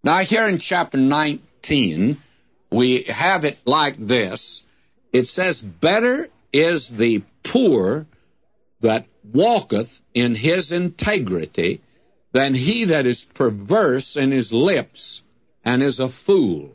Now, here in chapter 19, we have it like this. It says, "Better is the poor that walketh in his integrity than he that is perverse in his lips and is a fool."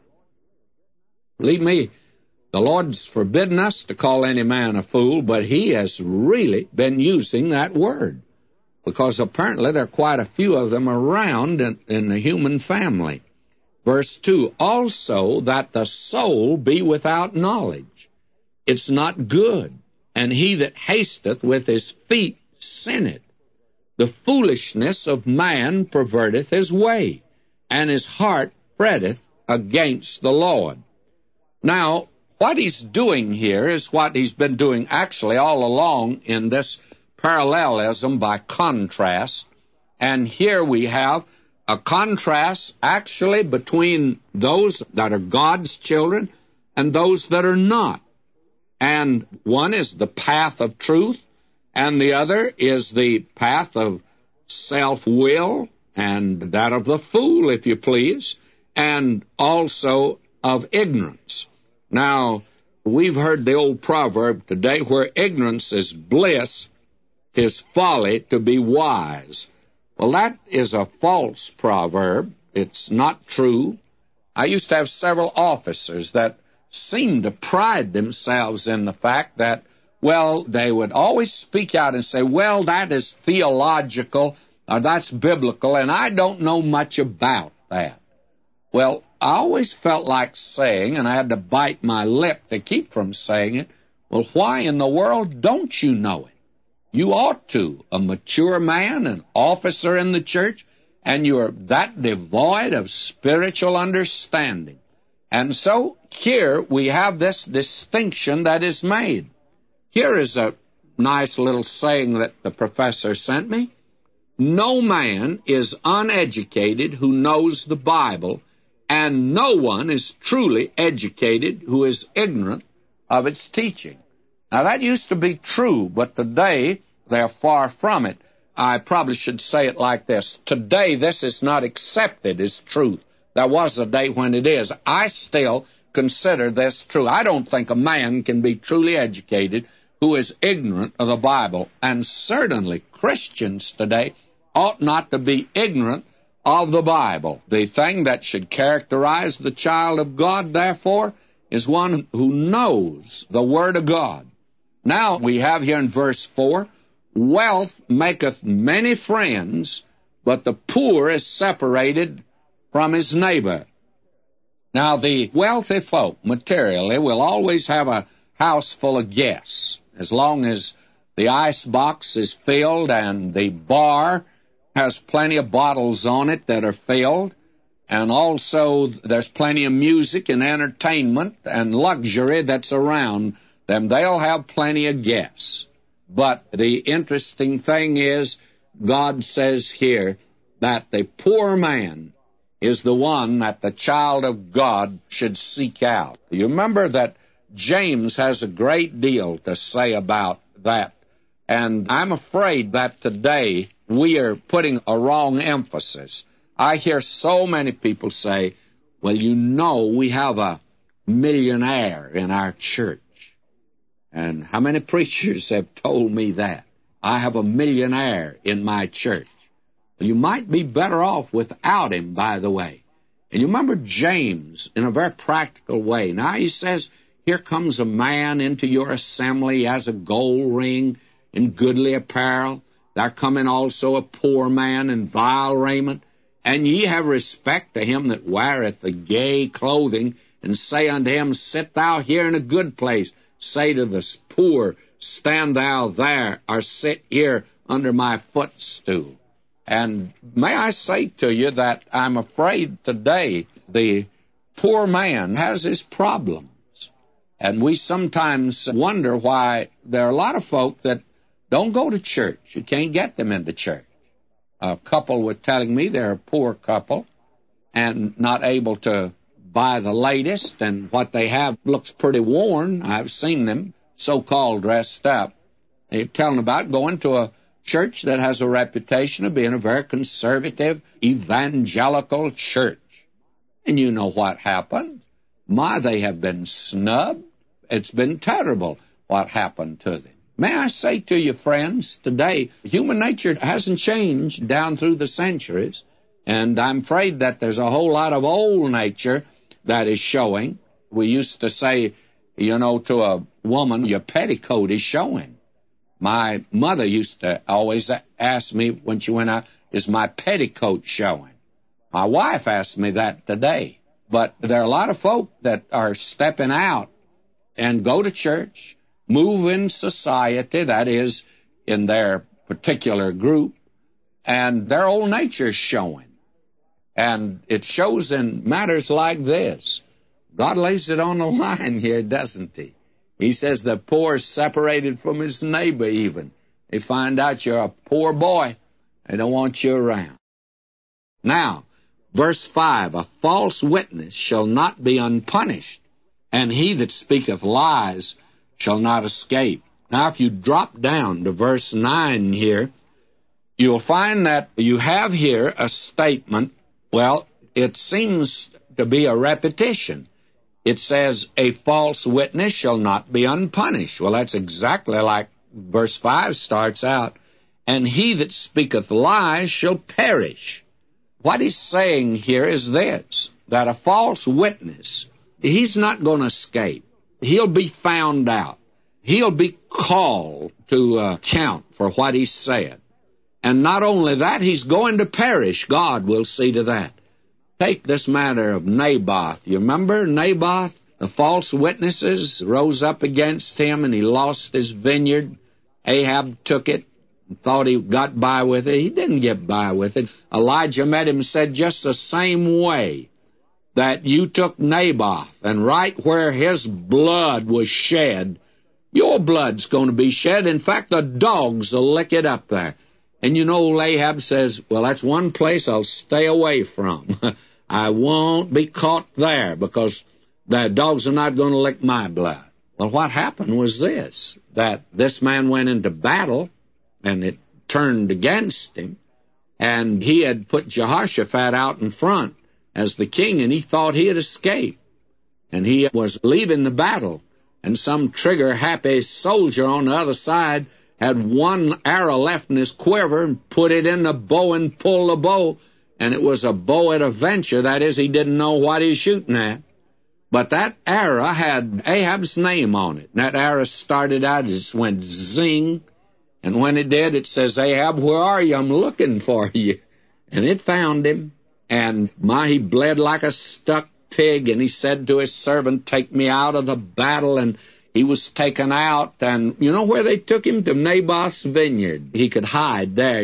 Believe me, the Lord's forbidden us to call any man a fool, but he has really been using that word, because apparently there are quite a few of them around in the human family. Verse 2, "Also that the soul be without knowledge, it's not good, and he that hasteth with his feet sinneth. The foolishness of man perverteth his way, and his heart fretteth against the Lord." Now, what he's doing here is what he's been doing actually all along in this parallelism by contrast. And here we have a contrast actually between those that are God's children and those that are not. And one is the path of truth, and the other is the path of self-will, and that of the fool, if you please, and also of ignorance. Now, we've heard the old proverb today, "Where ignorance is bliss, 'tis folly to be wise." Well, that is a false proverb. It's not true. I used to have several officers that seemed to pride themselves in the fact that, well, they would always speak out and say, "Well, that is theological, or that's biblical, and I don't know much about that." Well, I always felt like saying, and I had to bite my lip to keep from saying it, well, why in the world don't you know it? You ought to. A mature man, an officer in the church, and you're that devoid of spiritual understanding. And so here we have this distinction that is made. Here is a nice little saying that the professor sent me. "No man is uneducated who knows the Bible, and no one is truly educated who is ignorant of its teaching." Now, that used to be true, but today they're far from it. I probably should say it like this. Today, this is not accepted as truth. There was a day when it is. I still consider this true. I don't think a man can be truly educated who is ignorant of the Bible. And certainly Christians today ought not to be ignorant of the Bible. The thing that should characterize the child of God, therefore, is one who knows the Word of God. Now we have here in verse 4, "Wealth maketh many friends, but the poor is separated from his neighbor." Now, the wealthy folk, materially, will always have a house full of guests. As long as the ice box is filled and the bar has plenty of bottles on it that are filled, and also there's plenty of music and entertainment and luxury that's around them, they'll have plenty of guests. But the interesting thing is, God says here that the poor man is the one that the child of God should seek out. You remember that James has a great deal to say about that, and I'm afraid that today we are putting a wrong emphasis. I hear so many people say, "Well, you know, we have a millionaire in our church." And how many preachers have told me that? "I have a millionaire in my church." Well, you might be better off without him, by the way. And you remember James, in a very practical way. Now he says, here comes a man into your assembly, he has a gold ring and goodly apparel. There coming also a poor man in vile raiment. And ye have respect to him that weareth the gay clothing, and say unto him, Sit thou here in a good place. Say to the poor, Stand thou there, or sit here under my footstool. And may I say to you that I'm afraid today the poor man has his problems. And we sometimes wonder why there are a lot of folk that don't go to church. You can't get them into church. A couple were telling me they're a poor couple and not able to buy the latest, and what they have looks pretty worn. I've seen them so-called dressed up. They're telling about going to a church that has a reputation of being a very conservative, evangelical church. And you know what happened. They have been snubbed. It's been terrible what happened to them. May I say to you, friends, today, human nature hasn't changed down through the centuries, and I'm afraid that there's a whole lot of old nature that is showing. We used to say, to a woman, your petticoat is showing. My mother used to always ask me when she went out, is my petticoat showing? My wife asked me that today. But there are a lot of folk that are stepping out and go to church, move in society, that is, in their particular group, and their old nature is showing. And it shows in matters like this. God lays it on the line here, doesn't he? He says the poor is separated from his neighbor even. They find out you're a poor boy. They don't want you around. Now, verse 5, a false witness shall not be unpunished, and he that speaketh lies shall not escape. Now, if you drop down to verse 9 here, you'll find that you have here a statement. Well, it seems to be a repetition. It says, a false witness shall not be unpunished. Well, that's exactly like verse 5 starts out. And he that speaketh lies shall perish. What he's saying here is this, that a false witness, he's not going to escape. He'll be found out. He'll be called to account for what he said. And not only that, he's going to perish. God will see to that. Take this matter of Naboth. You remember Naboth? The false witnesses rose up against him, and he lost his vineyard. Ahab took it and thought he got by with it. He didn't get by with it. Elijah met him and said, just the same way that you took Naboth, and right where his blood was shed, your blood's going to be shed. In fact, the dogs will lick it up there. And Ahab says, well, that's one place I'll stay away from. I won't be caught there because the dogs are not going to lick my blood. Well, what happened was this, that this man went into battle, and it turned against him, and he had put Jehoshaphat out in front as the king, and he thought he had escaped. And he was leaving the battle, and some trigger-happy soldier on the other side had one arrow left in his quiver and put it in the bow and pulled the bow, and it was a bow at a venture. That is, he didn't know what he was shooting at. But that arrow had Ahab's name on it. And that arrow started out, it just went zing. And when it did, it says, Ahab, where are you? I'm looking for you. And it found him. And he bled like a stuck pig. And he said to his servant, take me out of the battle. And he was taken out. And you know where they took him? To Naboth's vineyard. He could hide there,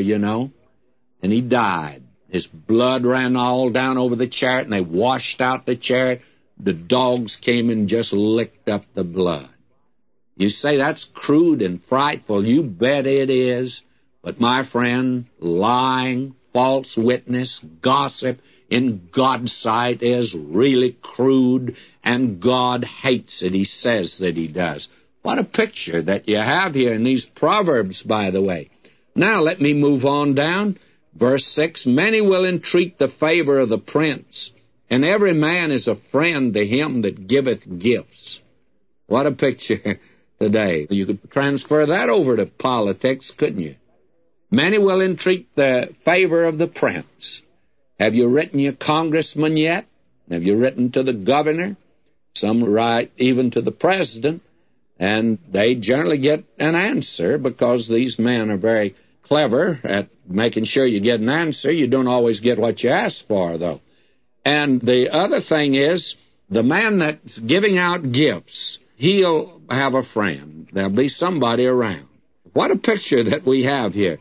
And he died. His blood ran all down over the chariot, and they washed out the chariot. The dogs came and just licked up the blood. You say that's crude and frightful. You bet it is. But, my friend, lying, false witness, gossip, in God's sight is really crude, and God hates it. He says that he does. What a picture that you have here in these Proverbs, by the way. Now, let me move on down. Verse 6, many will entreat the favor of the prince, and every man is a friend to him that giveth gifts. What a picture today. You could transfer that over to politics, couldn't you? Many will entreat the favor of the prince. Have you written your congressman yet? Have you written to the governor? Some write even to the president, and they generally get an answer because these men are very clever at making sure you get an answer. You don't always get what you ask for, though. And the other thing is, the man that's giving out gifts, he'll have a friend. There'll be somebody around. What a picture that we have here.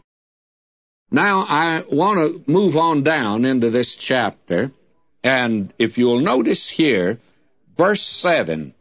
Now, I want to move on down into this chapter, and if you'll notice here, verse 7,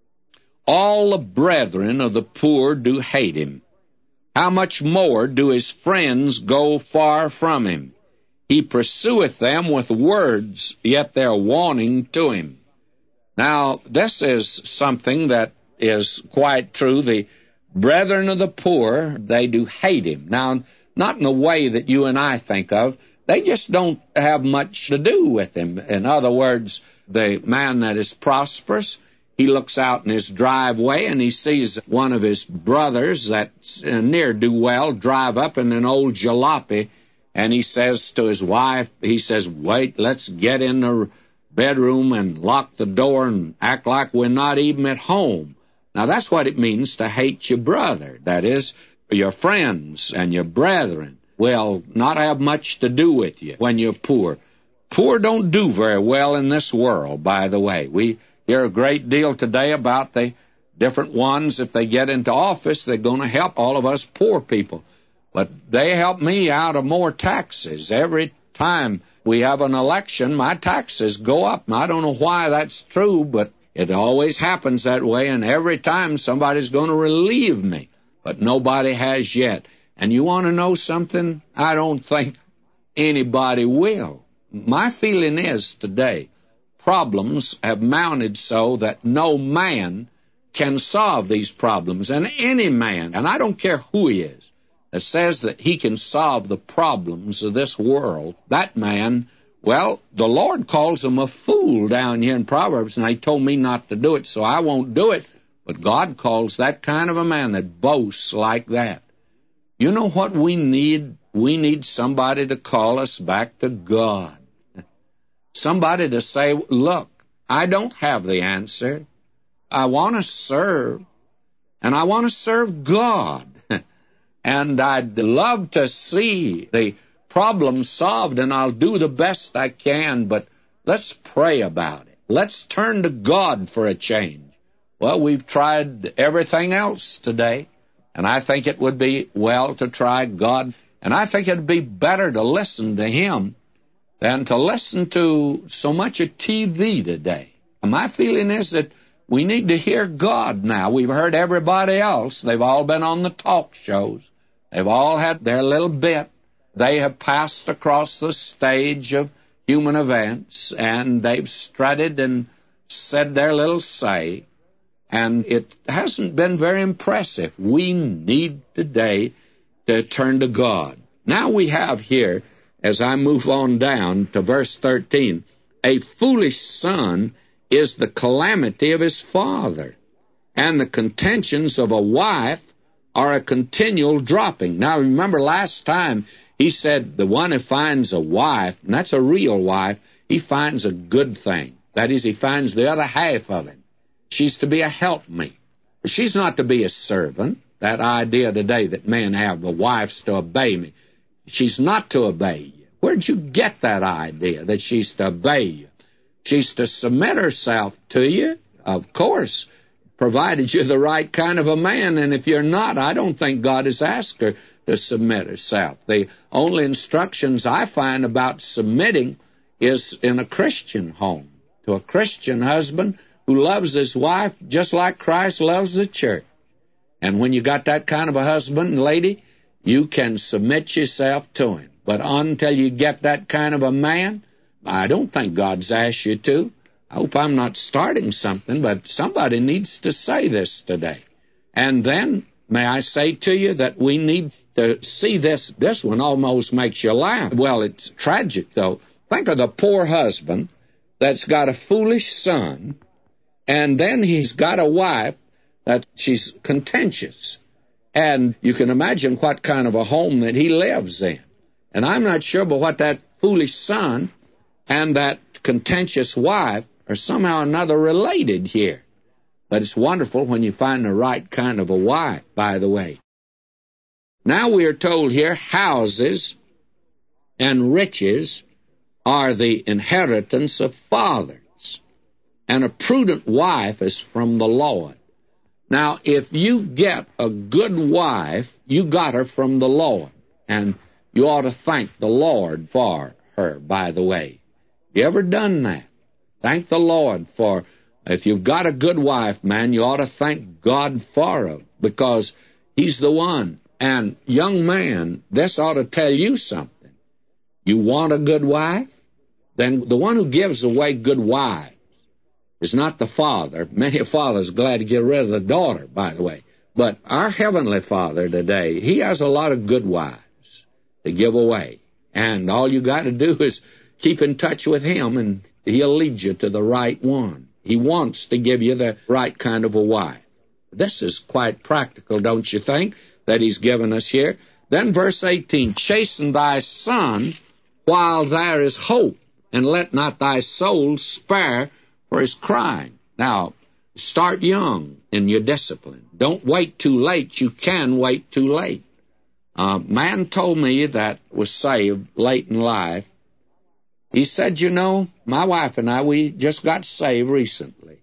all the brethren of the poor do hate him. How much more do his friends go far from him? He pursueth them with words, yet they're wanting to him. Now, this is something that is quite true. The brethren of the poor, they do hate him. Now, not in the way that you and I think of, they just don't have much to do with him. In other words, the man that is prosperous, he looks out in his driveway and he sees one of his brothers that's ne'er-do-well drive up in an old jalopy, and he says to his wife, he says, wait, let's get in the bedroom and lock the door and act like we're not even at home. Now, that's what it means to hate your brother. That is, your friends and your brethren will not have much to do with you when you're poor. Poor don't do very well in this world, by the way. We hear a great deal today about the different ones. If they get into office, they're going to help all of us poor people. But they help me out of more taxes. Every time we have an election, my taxes go up. And I don't know why that's true, but it always happens that way, and every time somebody's going to relieve me. But nobody has yet. And you want to know something? I don't think anybody will. My feeling is today, problems have mounted so that no man can solve these problems. And any man, and I don't care who he is, that says that he can solve the problems of this world, that man, well, the Lord calls him a fool down here in Proverbs, and he told me not to do it, so I won't do it. But God calls that kind of a man that boasts like that. You know what we need? We need somebody to call us back to God. Somebody to say, look, I don't have the answer. I want to serve, and I want to serve God. And I'd love to see the problem solved, and I'll do the best I can, but let's pray about it. Let's turn to God for a change. Well, we've tried everything else today, and I think it would be well to try God, and I think it would be better to listen to Him than to listen to so much of TV today. And my feeling is that we need to hear God now. We've heard everybody else. They've all been on the talk shows. They've all had their little bit. They have passed across the stage of human events, and they've strutted and said their little say, and it hasn't been very impressive. We need today to turn to God. Now we have here, as I move on down to verse 13, a foolish son is the calamity of his father, and the contentions of a wife are a continual dropping. Now remember last time he said the one who finds a wife, and that's a real wife, he finds a good thing. That is, he finds the other half of him. She's to be a helpmate. She's not to be a servant. That idea today that men have, the wife's to obey me. She's not to obey you. Where'd you get that idea that she's to obey you? She's to submit herself to you, of course, provided you're the right kind of a man. And if you're not, I don't think God has asked her to submit herself. The only instructions I find about submitting is in a Christian home, to a Christian husband who loves his wife just like Christ loves the church. And when you got that kind of a husband, lady, you can submit yourself to him. But until you get that kind of a man, I don't think God's asked you to. I hope I'm not starting something, but somebody needs to say this today. And then, may I say to you that we need to see this. This one almost makes you laugh. Well, it's tragic, though. Think of the poor husband that's got a foolish son, and then he's got a wife that she's contentious. And you can imagine what kind of a home that he lives in. And I'm not sure but what that foolish son and that contentious wife are somehow or another related here. But it's wonderful when you find the right kind of a wife, by the way. Now we are told here, houses and riches are the inheritance of fathers, and a prudent wife is from the Lord. Now, if you get a good wife, you got her from the Lord, and you ought to thank the Lord for her, by the way. You ever done that? Thank the Lord for, if you've got a good wife, man, you ought to thank God for her, because He's the one. And young man, this ought to tell you something. You want a good wife? Then the one who gives away good wives is not the father. Many a father's glad to get rid of the daughter, by the way. But our Heavenly Father today, He has a lot of good wives to give away. And all you got to do is keep in touch with him, and he'll lead you to the right one. He wants to give you the right kind of a wife. This is quite practical, don't you think, that he's given us here? Then verse 18, chasten thy son while there is hope, and let not thy soul spare for his crying. Now, start young in your discipline. Don't wait too late. You can wait too late. A man told me that was saved late in life. He said, you know, my wife and I, we just got saved recently.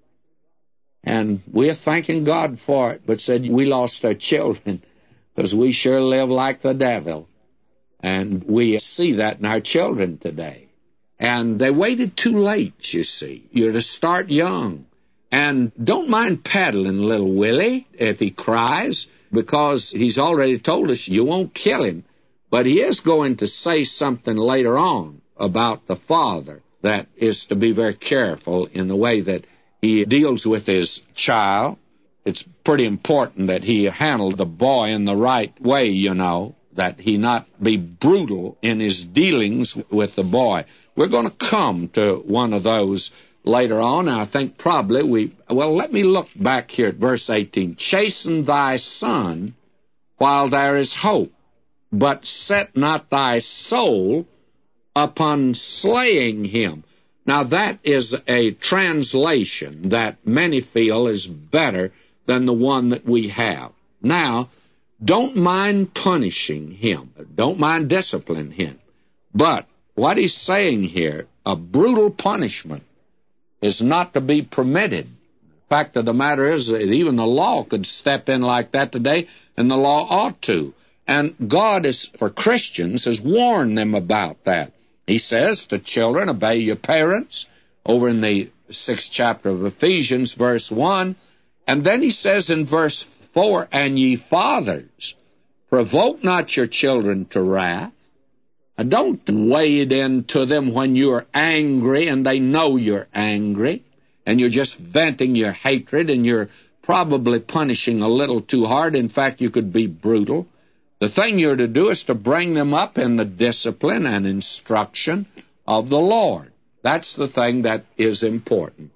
And we're thanking God for it, but said we lost our children because we sure live like the devil. And we see that in our children today. And they waited too late, you see. You're to start young. And don't mind paddling little Willie if he cries, because he's already told us you won't kill him. But he is going to say something later on about the father that is to be very careful in the way that he deals with his child. It's pretty important that he handle the boy in the right way, you know, that he not be brutal in his dealings with the boy. We're going to come to one of those later on. I think probably let me look back here at verse 18. Chasten thy son while there is hope, but set not thy soul upon slaying him. Now that is a translation that many feel is better than the one that we have. Now, don't mind punishing him. Don't mind disciplining him. But what he's saying here, a brutal punishment is not to be permitted. The fact of the matter is that even the law could step in like that today, and the law ought to. And God, for Christians, has warned them about that. He says to children, obey your parents, over in the 6th chapter of Ephesians, verse 1. And then he says in verse 4, and ye fathers, provoke not your children to wrath. And don't wade into them when you're angry and they know you're angry, and you're just venting your hatred, and you're probably punishing a little too hard. In fact, you could be brutal. The thing you're to do is to bring them up in the discipline and instruction of the Lord. That's the thing that is important.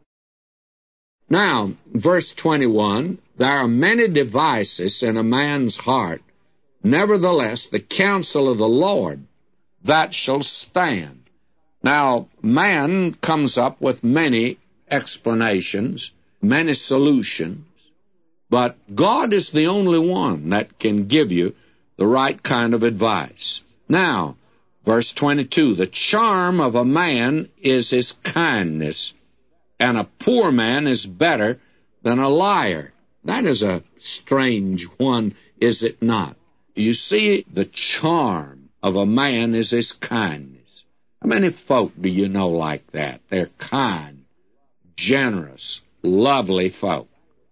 Now, verse 21, there are many devices in a man's heart. Nevertheless, the counsel of the Lord, that shall stand. Now, man comes up with many explanations, many solutions, but God is the only one that can give you the right kind of advice. Now, verse 22, the charm of a man is his kindness, and a poor man is better than a liar. That is a strange one, is it not? You see, the charm of a man is his kindness. How many folk do you know like that? They're kind, generous, lovely folk.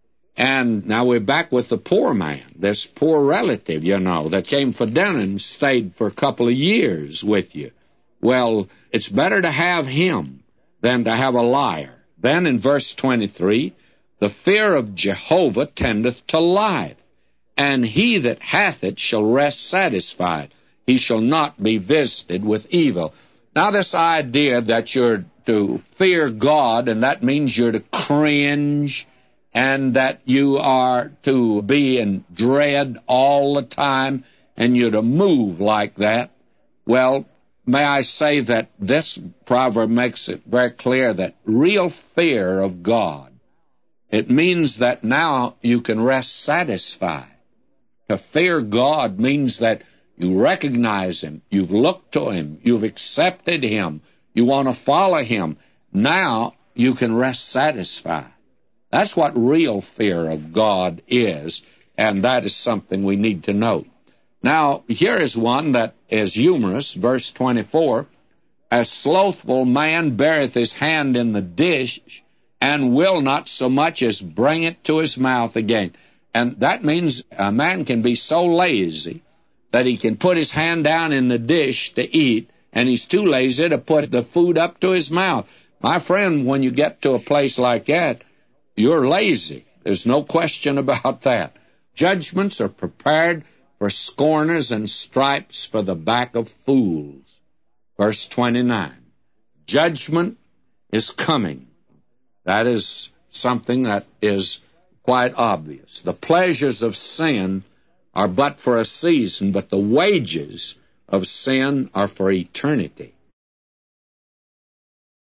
And now we're back with the poor man, this poor relative, you know, that came for dinner and stayed for a couple of years with you. Well, it's better to have him than to have a liar. Then in verse 23, the fear of Jehovah tendeth to life, and he that hath it shall rest satisfied. He shall not be visited with evil. Now this idea that you're to fear God, and that means you're to cringe, and that you are to be in dread all the time, and you're to move like that. Well, may I say that this proverb makes it very clear that real fear of God, it means that now you can rest satisfied. To fear God means that you recognize Him, you've looked to Him, you've accepted Him, you want to follow Him. Now you can rest satisfied. That's what real fear of God is, and that is something we need to know. Now, here is one that is humorous, verse 24. A slothful man beareth his hand in the dish, and will not so much as bring it to his mouth again. And that means a man can be so lazy that he can put his hand down in the dish to eat, and he's too lazy to put the food up to his mouth. My friend, when you get to a place like that, you're lazy. There's no question about that. Judgments are prepared for scorners and stripes for the back of fools. Verse 29. Judgment is coming. That is something that is quite obvious. The pleasures of sin are but for a season, but the wages of sin are for eternity.